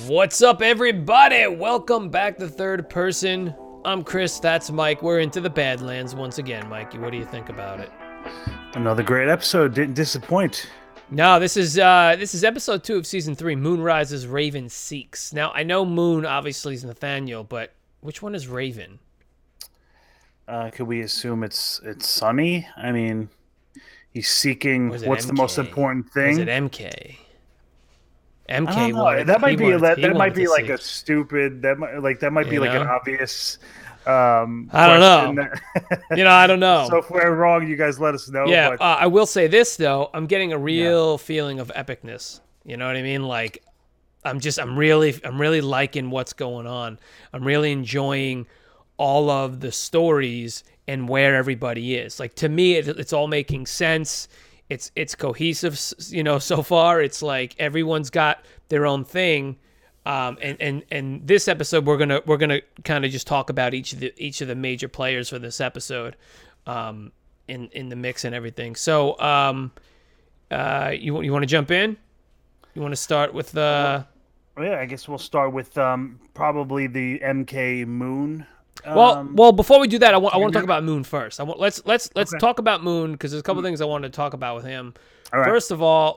What's up, everybody? Welcome back to Third Person. I'm Chris, that's Mike. We're into the Badlands once again. Mikey, what do you think about it? Another great episode. Didn't disappoint. No, this is episode 2 of season 3, Moon Rises, Raven Seeks. Now, I know Moon obviously is Nathaniel, but which one is Raven? Could we assume it's Sunny? I mean, he's seeking what's MK? the most important thing? Is it MK? MK I don't know. wanted, That might be like see. a stupid. That might be like an obvious. I don't know. I don't know. So if we're wrong, you guys let us know. Yeah, but... I will say this though. I'm getting a real feeling of epicness. You know what I mean? Like, I'm really liking what's going on. I'm really enjoying all of the stories and where everybody is. Like, to me, it's all making sense. It's cohesive, so far. It's like everyone's got their own thing. And this episode we're gonna kind of just talk about each of the major players for this episode, in the mix and everything. So you want to jump in? You want to start with yeah, I guess we'll start with probably the MK Moon. Well, before we do that, I want to talk about Moon first. Let's Okay. talk about Moon, because there's a couple things I wanted to talk about with him. All right. First of all,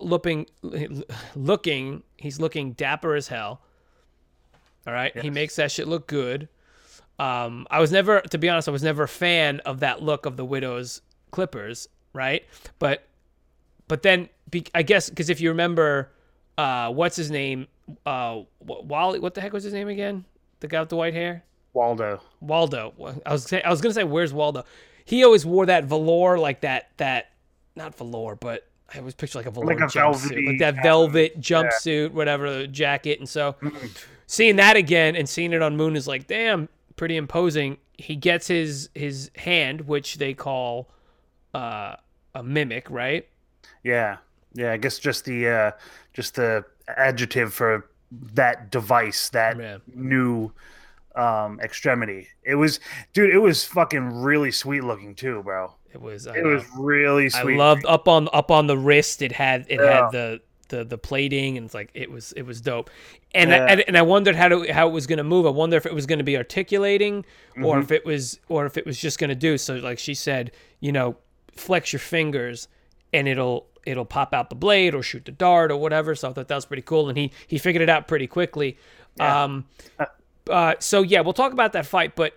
he's looking dapper as hell. All right, Yes. He makes that shit look good. To be honest, I was never a fan of that look of the Widow's clippers, right? But then I guess because if you remember, what's his name? Wally. What the heck was his name again? The guy with the white hair. Waldo. I was gonna say, where's Waldo? He always wore that velour, like that not velour, but I always picture like a velour jumpsuit, like that velvet jumpsuit, whatever, jacket. And so seeing that again and seeing it on Moon is like, damn, pretty imposing. He gets his hand, which they call a mimic, right? Yeah. I guess just the adjective for that device, that new extremity. It was fucking really sweet looking too, bro. It was really sweet. I loved up on the wrist. It had the plating, and it's like it was dope. And I wondered how it was gonna move. I wonder if it was gonna be articulating, or if it was just gonna do. So like she said, flex your fingers, and it'll pop out the blade or shoot the dart or whatever. So I thought that was pretty cool, and he figured it out pretty quickly. Yeah. So yeah, we'll talk about that fight, but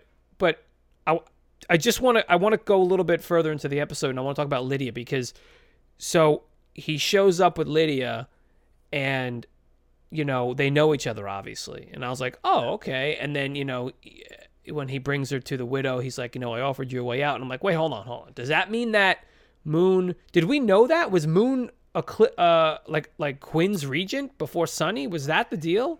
I just want to go a little bit further into the episode, and I want to talk about Lydia, because so he shows up with Lydia, and they know each other obviously, and I was like, oh, okay. And then when he brings her to the Widow, he's like, I offered you a way out, and I'm like, wait, hold on, does that mean that Moon? Did we know that was Moon like Quinn's regent before Sunny? Was that the deal?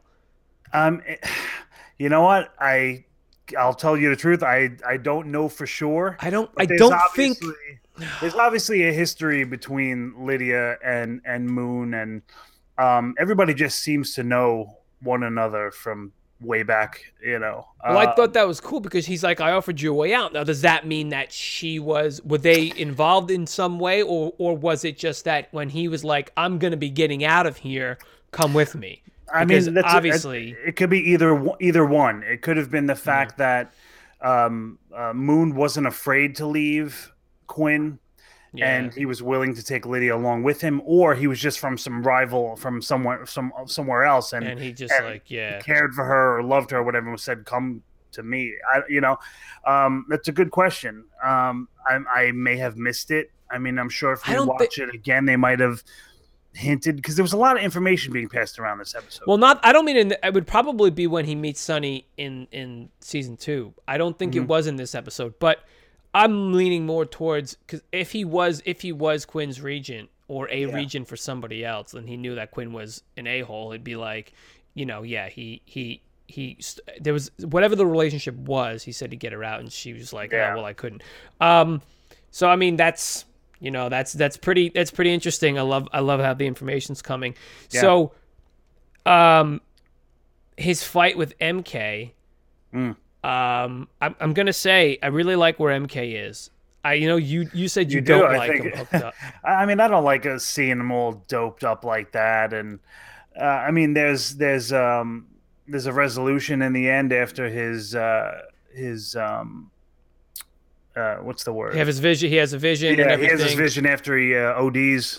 You know what? I'll tell you the truth. I don't know for sure. I don't think there's obviously a history between Lydia and Moon, and everybody just seems to know one another from way back. Well, I thought that was cool, because he's like, I offered you a way out. Now, does that mean that were they involved in some way, or was it just that when he was like, I'm going to be getting out of here, come with me? Because obviously it could be either one. It could have been the fact that Moon wasn't afraid to leave Quinn, and he was willing to take Lydia along with him, or he was just from some rival from somewhere else, and he just cared for her or loved her or whatever, and said, "Come to me." That's a good question. I may have missed it. I mean, I'm sure if we watch it again, they might have hinted, because there was a lot of information being passed around this episode. Well, I don't mean it would probably be when he meets Sunny in season 2. I don't think it was in this episode, but I'm leaning more towards, because if he was Quinn's regent, or a regent for somebody else, and he knew that Quinn was an a-hole, it'd be like, he there was whatever the relationship was. He said he'd get her out, and she was like, oh, well, I couldn't. So I mean, that's pretty interesting. I love how the information's coming. Yeah. So, his fight with MK. I'm gonna say I really like where MK is. You said you don't like him hooked up. I mean, I don't like seeing him all doped up like that, and I mean, there's there's a resolution in the end after his what's the word? He has his vision. He has a vision. Yeah, and everything. He has his vision after he ODs.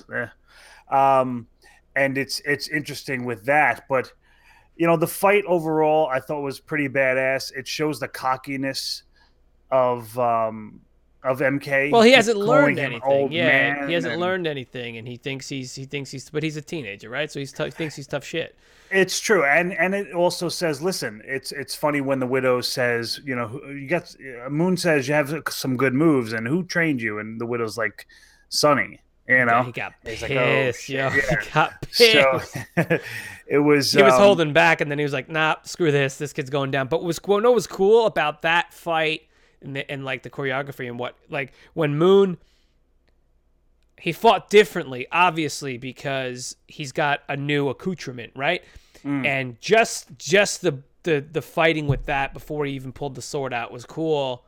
And it's interesting with that, but the fight overall I thought was pretty badass. It shows the cockiness of MK. Well, he hasn't learned anything. Yeah, he hasn't learned anything, and he thinks he's, but he's a teenager, right? So he thinks he's tough shit. It's true, and it also says, listen, it's funny when the Widow says, you got Moon says you have some good moves, and who trained you? And the Widow's like, Sonny. Yeah, he got pissed. Like, oh, yeah. He got pissed. So, it was. He was holding back, and then he was like, "Nah, screw this. This kid's going down." But what was cool about that fight and like the choreography and what, like, when Moon, he fought differently, obviously, because he's got a new accoutrement, right? And just the fighting with that before he even pulled the sword out was cool.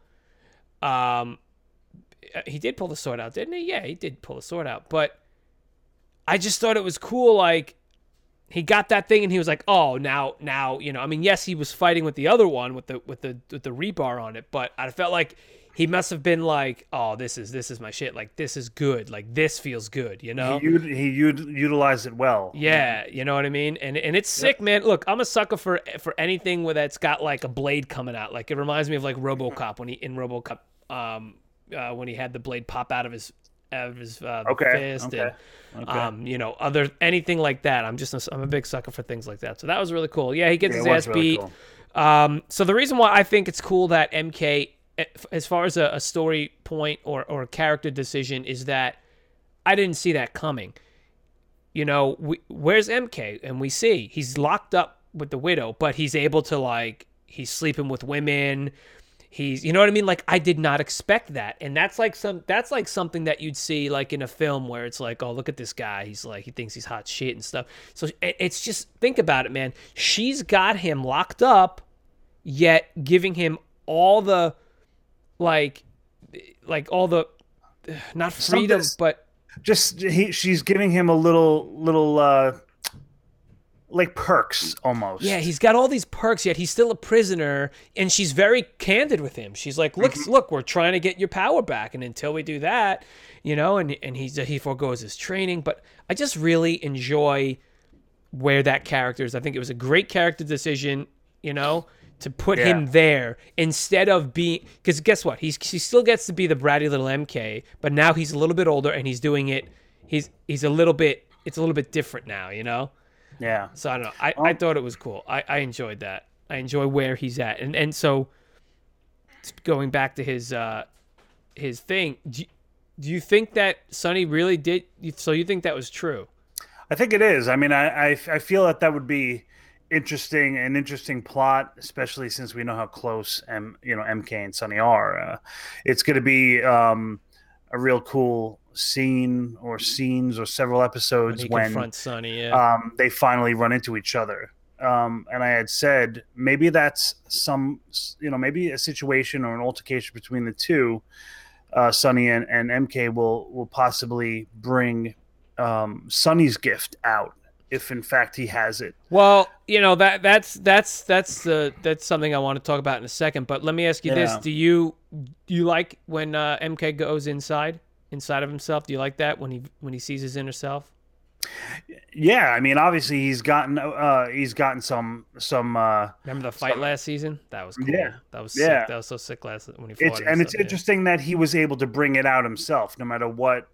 He did pull the sword out, didn't he? Yeah, he did pull the sword out. But I just thought it was cool. Like, he got that thing and he was like, "Oh, now, I mean, yes, he was fighting with the other one with the rebar on it, but I felt like he must have been like, "Oh, this is my shit. Like, this is good. Like, this feels good." He utilized it well. Yeah, you know what I mean. And it's sick, man. Look, I'm a sucker for anything where that's got like a blade coming out. Like, it reminds me of like RoboCop when he had the blade pop out of his fist, and other anything like that. I'm a big sucker for things like that. So that was really cool. Yeah, he gets his ass beat. Cool. So the reason why I think it's cool that MK, as far as a story point or a character decision, is that I didn't see that coming. Where's MK? And we see he's locked up with the Widow, but he's able to he's sleeping with women. He's, you know what I mean? Like, I did not expect that. And that's like something that you'd see like in a film where it's like, oh, look at this guy. He's like, he thinks he's hot shit and stuff. So it's just, think about it, man. She's got him locked up, yet giving him all the, like all the, not freedom, but just, she's giving him a little, like perks almost. Yeah, he's got all these perks, yet he's still a prisoner, and she's very candid with him. She's like, look, we're trying to get your power back, and until we do that, and he forgoes his training. But I just really enjoy where that character is. I think it was a great character decision, to put him there instead of being, because guess what? He still gets to be the bratty little MK, but now he's a little bit older, and he's doing it. It's a little bit different now, Yeah. So I don't know. I thought it was cool. I enjoyed that. I enjoy where he's at. And so going back to his thing, do you think that Sonny really did? So you think that was true? I think it is. I mean, I feel that would be an interesting plot, especially since we know how close MK and Sonny are. It's going to be a real cool scene or scenes or several episodes when confronts Sonny, they finally run into each other. And I had said maybe that's maybe a situation or an altercation between the two. Sonny and MK will possibly bring Sonny's gift out if in fact he has it. Well, that's something I want to talk about in a second. But let me ask you this: Do you like when MK goes inside of himself? Do you like that when he sees his inner self? Yeah, I mean, obviously he's gotten some. Remember the fight last season? That was cool. Yeah, that was sick. That was so sick when he fought. It's interesting that he was able to bring it out himself, no matter what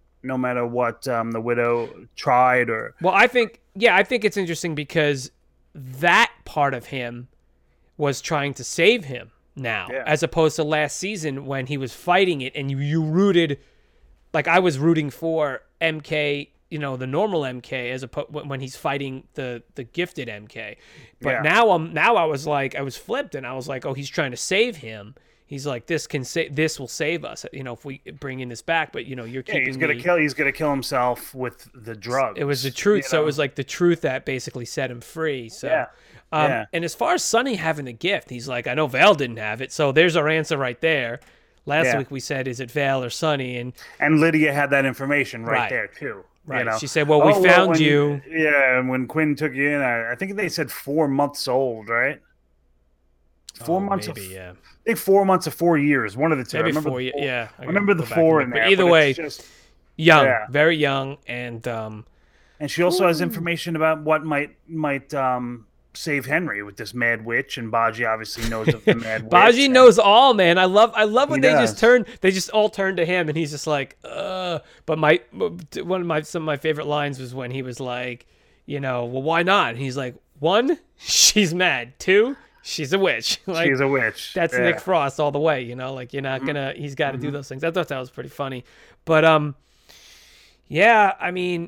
the Widow tried or. Well, I think it's interesting because that part of him was trying to save him now, as opposed to last season when he was fighting it and you rooted, like I was rooting for MK, the normal MK as opposed when he's fighting the gifted MK. But now I was flipped and I was like, oh, he's trying to save him. He's like, this will save us, if we bring in this back. But you're keeping. He's gonna kill himself with the drugs. It was the truth, so it was like the truth that basically set him free. So, and as far as Sonny having the gift, he's like, I know Val didn't have it, so there's our answer right there. Last week we said, is it Val or Sonny? And Lydia had that information right there too. Right. You know, She said, "Well, we found you." Yeah, and when Quinn took you in, I think they said 4 months old, right? 4 months maybe, of, yeah. I think 4 months of 4 years, one of the two. Maybe I remember 4 the years. four, Yeah. I remember the go back and 4 look. in But there. either But way, it's just young, yeah. very young, and And she also has information about what might save Henry with this Mad Witch, and Baji obviously knows of the Mad Witch. Baji knows all, man. I love when they does. just all turn to him, and he's just like, But some of my favorite lines was when he was like, well, why not? And he's like, 1, she's mad. 2, she's a witch. Like, she's a witch. That's Nick Frost all the way. Like, you're not gonna. He's got to do those things. I thought that was pretty funny, but yeah. I mean,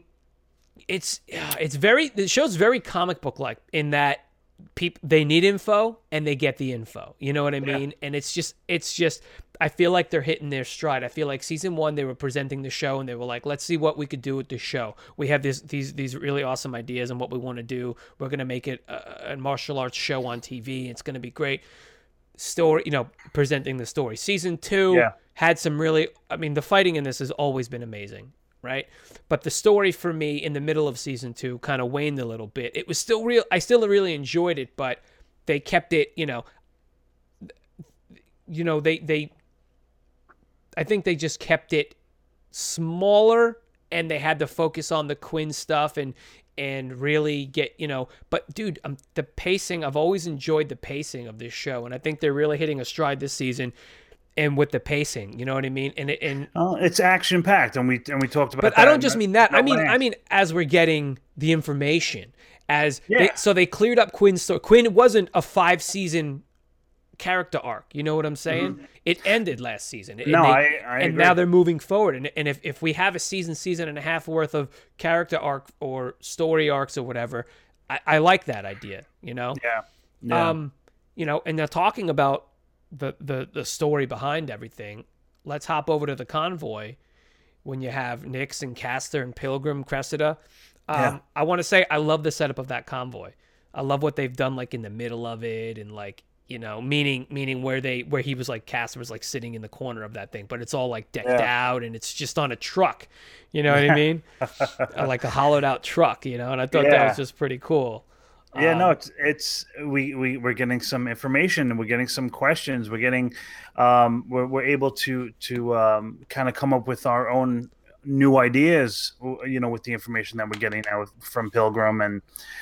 the show's very comic book like in that they need info and they get the info. You know what I mean? And it's just I feel like they're hitting their stride. I feel like season 1 they were presenting the show and they were like, let's see what we could do with the show. We have these really awesome ideas and what we want to do. We're gonna make it a martial arts show on TV. It's gonna be great. Story, presenting the story. Season 2 had some really. I mean, the fighting in this has always been amazing. Right, but the story for me in the middle of season 2 kind of waned a little bit. It was still real. I still really enjoyed it, but they kept it. They. I think they just kept it smaller, and they had to focus on the Quinn stuff and really get. But dude, the pacing. I've always enjoyed the pacing of this show, and I think they're really hitting a stride this season. And with the pacing, you know what I mean, and it's action packed, and we talked about. But I don't just mean that. I mean as we're getting the information, they cleared up Quinn's story. Quinn wasn't a 5-season character arc. You know what I'm saying? Mm-hmm. It ended last season. I and agree. Now they're moving forward. And if we have a season and a half worth of character arc or story arcs or whatever, I like that idea. Yeah. And they're talking about the story behind everything. Let's hop over to the convoy when you have Nyx and Castor and Pilgrim, Cressida. I want to say I love the setup of that convoy. I love what they've done, like in the middle of it, and like meaning where he was like Castor was like sitting in the corner of that thing, but it's all like decked out and it's just on a truck. You know what I mean? Like a hollowed out truck. And I thought that was just pretty cool. Yeah, no, we're getting some information and we're getting some questions. We're getting, we're able to kind of come up with our own new ideas, with the information that we're getting now from Pilgrim. And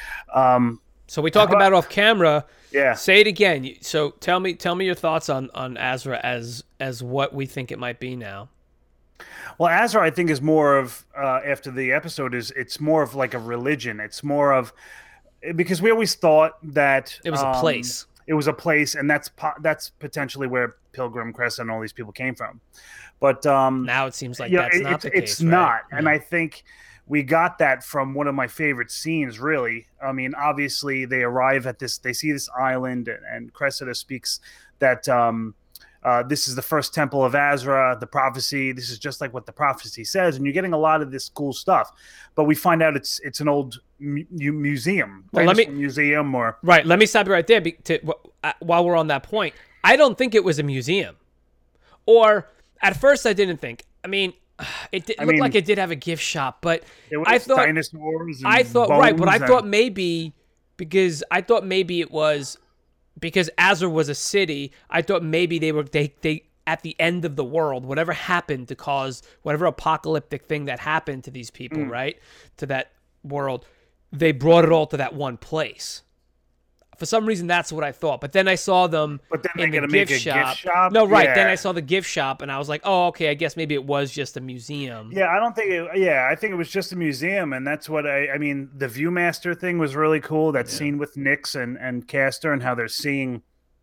so we talked about off camera. Yeah. Say it again. So tell me your thoughts on Azra as what we think it might be now. Well, Azra, I think, is more of after the episode it's more of like a religion. It's more of. Because we always thought that it was a place. It was a place, and that's potentially where Pilgrim, Cressida, and all these people came from. But now it seems like that's not the case. It's not, and I think we got that from one of my favorite scenes. Really, I mean, obviously they arrive at this, they see this island, and Cressida speaks that this is the first temple of Azra, the prophecy. This is just like what the prophecy says, and you're getting a lot of this cool stuff. But we find out it's an old museum, museum, or right. Let me stop you right there. While we're on that point, I don't think it was a museum, or at first I didn't think. I mean, it looked like it did have a gift shop, but I thought dinosaurs. And I thought bones but I thought maybe because it was. Because Azra was a city, I thought maybe they at the end of the world, whatever happened to cause whatever apocalyptic thing that happened to these people, right, to that world, they brought it all to that one place. For some reason, that's what I thought. But then I saw them in the gift shop. No, right. Yeah. Then I saw the gift shop, and I was like, oh, okay, I guess maybe it was just a museum. Yeah, I don't think I think it was just a museum, and that's what I mean, the Viewmaster thing was really cool. That scene with Nyx and Castor and how they're seeing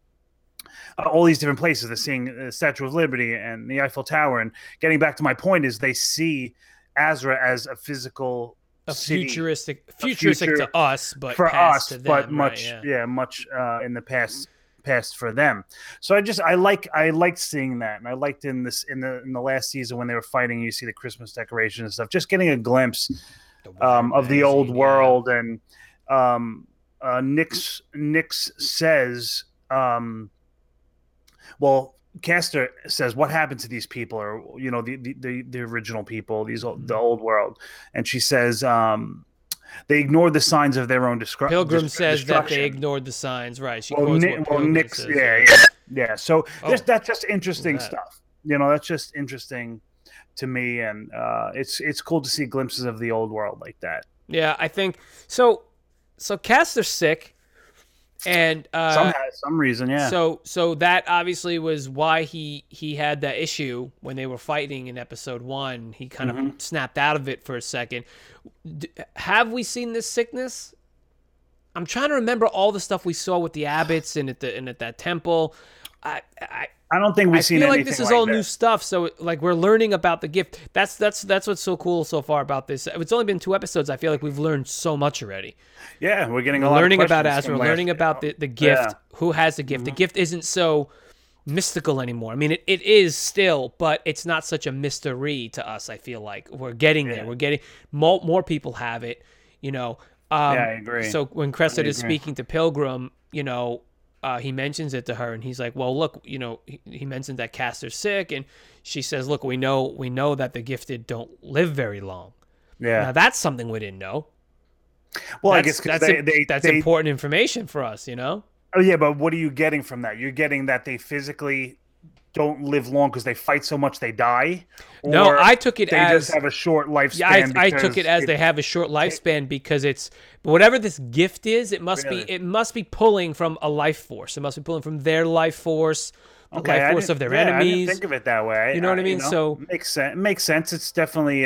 all these different places. They're seeing the Statue of Liberty and the Eiffel Tower. And getting back to my point is they see Azra as a physical futuristic to us, but for past us, to them, but much, right, much in the past for them. So I liked seeing that, and I liked in the last season when they were fighting. You see the Christmas decorations and stuff. Just getting a glimpse of the old world, and Nyx says, well, Castor says, "What happened to these people?" Or the original people, the old world, and she says, "They ignored the signs of their own Pilgrim says destruction." that they ignored the signs, right? She Well, quotes what Pilgrim Nick, says. yeah. So that's just interesting stuff. That's just interesting to me, and it's cool to see glimpses of the old world like that. Yeah, I think so. So Castor's sick. And some reason, yeah. So that obviously was why he had that issue when they were fighting in episode 1. He kind of snapped out of it for a second. Have we seen this sickness? I'm trying to remember all the stuff we saw with the Abbotts and at that temple. I don't think we've seen anything. I feel like this is all new stuff. So like we're learning about the gift. That's what's so cool so far about this. It's only been 2 episodes. I feel like we've learned so much already. Yeah, we're getting a lot learning of about Azra, learning about the gift. Who has the gift? The gift isn't so mystical anymore. I mean, it is still, but it's not such a mystery to us. I feel like we're getting there. We're getting more people have it. I agree. So when Cressida is speaking to Pilgrim, he mentions it to her, and he's like, "Well, look, he mentioned that Castor's sick," and she says, "Look, we know that the gifted don't live very long." Yeah, now that's something we didn't know. Well, I guess that's important information for us, Oh yeah, but what are you getting from that? You're getting that they physically don't live long because they fight so much they die? No, I took it they as just have a short lifespan. Yeah, I took it as they have a short lifespan because it's whatever this gift is. It must be pulling from a life force. It must be pulling from their life force, the life force of their enemies. I didn't think of it that way. You know what I mean? So makes sense. It makes sense. It's definitely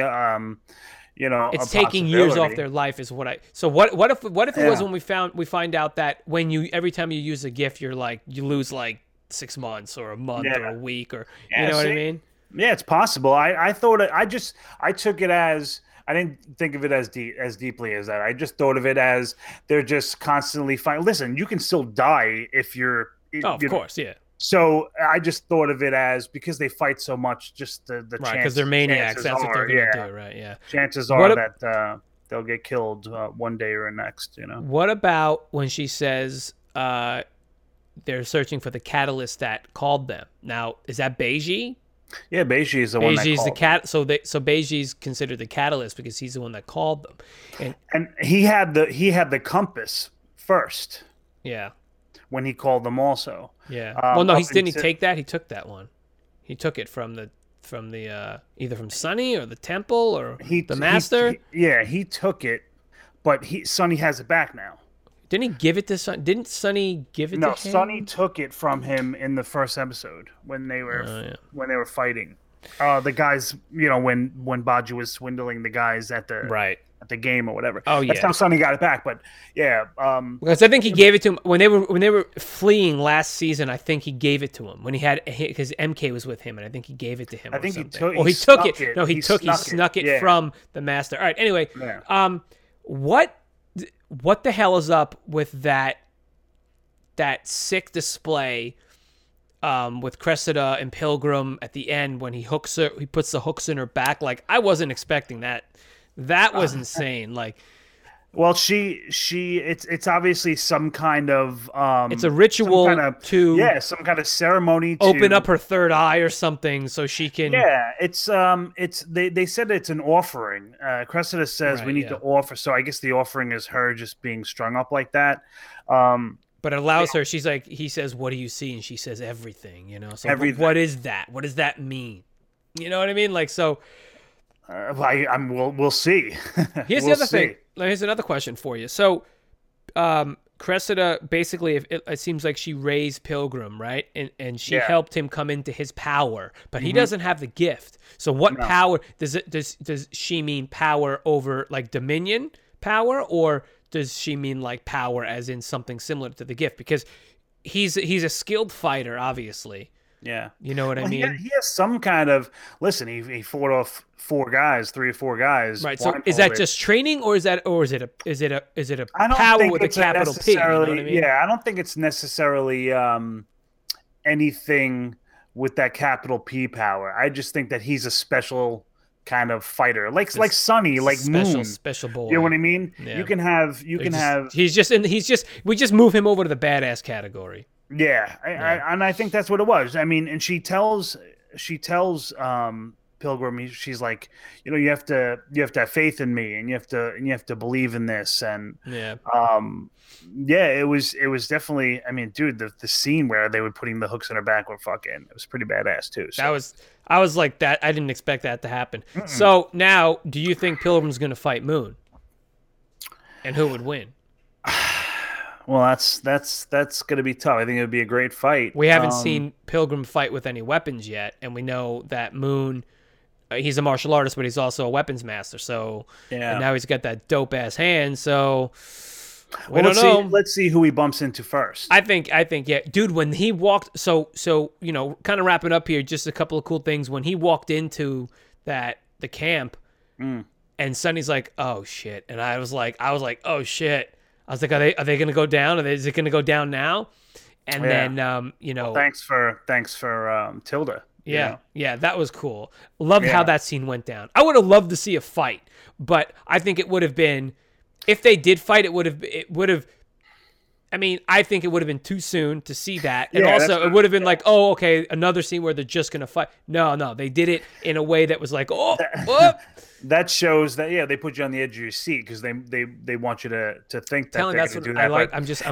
it's taking years off their life is what I. So what if it was when we find out that every time you use a gift you lose like 6 months or a month or a week or what I mean? Yeah, it's possible. I thought I took it as I didn't think of it as deeply as that. I just thought of it as they're just constantly fighting. Listen, you can still die if you're. Of course, yeah. So I just thought of it as because they fight so much, just the right because they're maniacs. That's what they're gonna do, right? Yeah. Chances are that they'll get killed one day or next. What about when she says they're searching for the catalyst that called them? Now, is that Beiji? Yeah, Beiji is the one that called. The cat. So Beiji's considered the catalyst because he's the one that called them. And he had the compass first. Yeah. When he called them also. Yeah. Well, no, didn't he take that? He took that one. He took it from the either from Sunny or the temple or the master. He took it, but Sunny has it back now. Didn't he give it to Sunny? Didn't Sunny give it to him? No, Sunny took it from him in the first episode when they were fighting. The guys, when Baju was swindling the guys at the game or whatever. Oh yeah, that's how Sunny got it back. But yeah, because I think he gave it to him when they were fleeing last season. I think he gave it to him when because MK was with him, and I think he gave it to him. I think he took it. No, he snuck it from the master. All right. Anyway, what the hell is up with that sick display with Cressida and Pilgrim at the end when he puts the hooks in her back? Like, I wasn't expecting that. That was insane. Like, well, it's obviously some kind of it's a ritual some kind of ceremony to open up her third eye or something so she can. Yeah, it's they said it's an offering. Cressida says we need to offer, so I guess the offering is her just being strung up like that. But it allows her. She's like, he says, "What do you see?" And she says, "Everything." So everything. What is that? What does that mean? You know what I mean? Like, so. We'll see. Here's the other thing. Here's another question for you. So, Cressida basically, it seems like she raised Pilgrim, right? And she helped him come into his power, but he doesn't have the gift. So, what power does she mean? Power over like dominion power, or does she mean like power as in something similar to the gift? Because he's a skilled fighter, obviously. Yeah. You know what I mean? He has some kind of he fought off 3 or 4 guys. Right. So is that just training or is it a power with a capital P? You know what I mean? Yeah, I don't think it's necessarily anything with that capital P power. I just think that he's a special kind of fighter. Like Sunny, like Moon. Special boy. You know what I mean? Yeah. You can have we just move him over to the badass category. Yeah, and I think that's what it was. I mean, and she tells Pilgrim, she's like, you have to have faith in me, and you have to believe in this, and Yeah. Yeah, it was definitely. I mean, dude, the scene where they were putting the hooks in her back were fucking. It was pretty badass too. So. I was like that. I didn't expect that to happen. So now, do you think Pilgrim's going to fight Moon? And who would win? Well, that's going to be tough. I think it would be a great fight. We haven't seen Pilgrim fight with any weapons yet, and we know that Moon, he's a martial artist, but he's also a weapons master. So, yeah. And now he's got that dope ass hand. So, we don't know. Let's see who he bumps into first. I think, yeah, dude. When he walked, so kind of wrapping up here, just a couple of cool things. When he walked into the camp, and Sonny's like, "Oh shit," and I was like, "Oh shit." I was like, are they going to go down? Is it going to go down now? And then, well, thanks for Tilda. Yeah. Yeah. That was cool. Loved how that scene went down. I would have loved to see a fight, but I think it would have been, if they did fight, it would have, I mean, I think it would have been too soon to see that. And also it would have been like, oh, okay, another scene where they're just going to fight. No, they did it in a way that was like, that shows that they put you on the edge of your seat because they want you to think that they're going to do that. I like.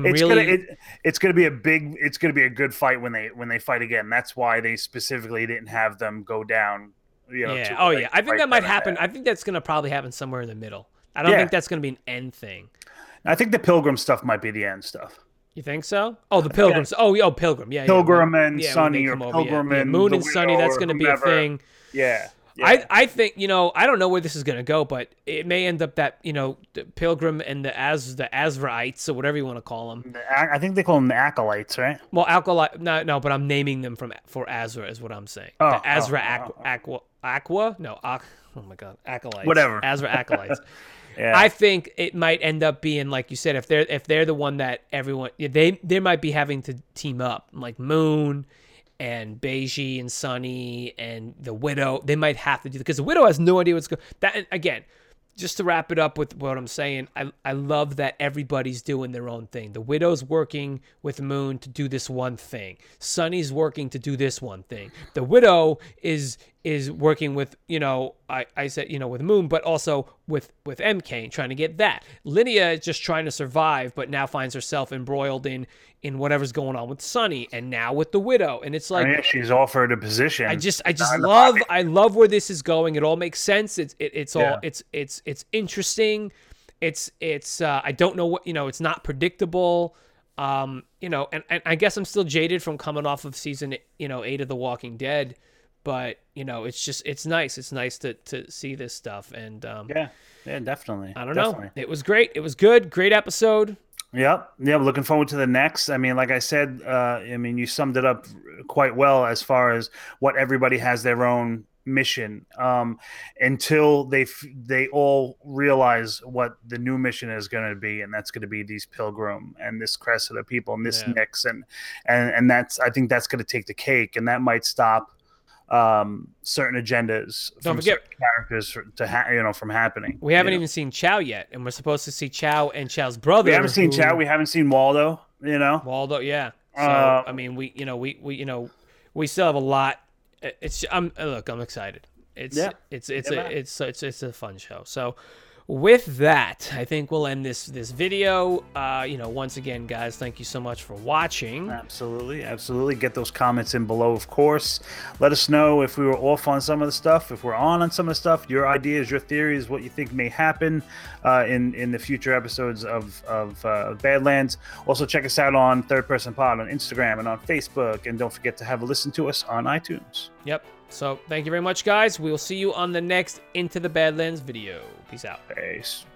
It's going to be a good fight when they fight again. That's why they specifically didn't have them go down. I think that might happen. I think that's going to probably happen somewhere in the middle. I don't think that's going to be an end thing. I think the Pilgrim stuff might be the end stuff. You think so? Oh, the Pilgrims. Oh, Pilgrim. Yeah, Pilgrim and Sonny, or Pilgrim and Moon and Sonny. That's going to be a thing. Yeah. I think, I don't know where this is going to go, but it may end up that, the Pilgrim and the Azraites, or whatever you want to call them. I think they call them the Acolytes, right? Well, Acolyte, no, but I'm naming them for Azra is what I'm saying. The Azra Aqua? No, oh my God, Acolytes. Whatever. Azra Acolytes. Yeah. I think it might end up being, like you said, if they're the one that everyone, they might be having to team up, like Moon and Beiji and Sonny and the Widow. They might have to do, because the Widow has no idea what's going. That, again, just to wrap it up with what I'm saying, I love that everybody's doing their own thing. The Widow's working with Moon to do this one thing. Sonny's working to do this one thing. The Widow is working with, I said, with Moon, but also with MK, trying to get that. Lydia is just trying to survive, but now finds herself embroiled in whatever's going on with Sonny, and now with the Widow. And it's like, she's offered a position. I love where this is going. It all makes sense. It's interesting. It's I don't know what, it's not predictable. And I guess I'm still jaded from coming off of season 8 of The Walking Dead. But, it's nice. It's nice to see this stuff. And yeah, definitely. I don't know. It was great. It was good. Great episode. Yep. Yeah, looking forward to the next. I mean, like I said, you summed it up quite well as far as what everybody has their own mission, until they all realize what the new mission is going to be, and that's going to be these Pilgrim and this Cressida people and this Nix, and I think that's going to take the cake, and that might stop certain agendas from certain characters from happening. We haven't even seen Chow yet, and we're supposed to see Chow and Chow's brother. We haven't seen Chow. We haven't seen Waldo. Waldo, yeah. So I mean, we still have a lot. I'm excited. It's a fun show. So with that, I think we'll end this video. Once again, guys, thank you so much for watching. Absolutely. Get those comments in below, of course. Let us know if we were off on some of the stuff, if we're on some of the stuff, your ideas, your theories, what you think may happen in the future episodes of Badlands. Also, check us out on Third Person Pod on Instagram and on Facebook, and don't forget to have a listen to us on iTunes. Yep. So thank you very much, guys. We will see you on the next Into the Badlands video. Peace out. Peace.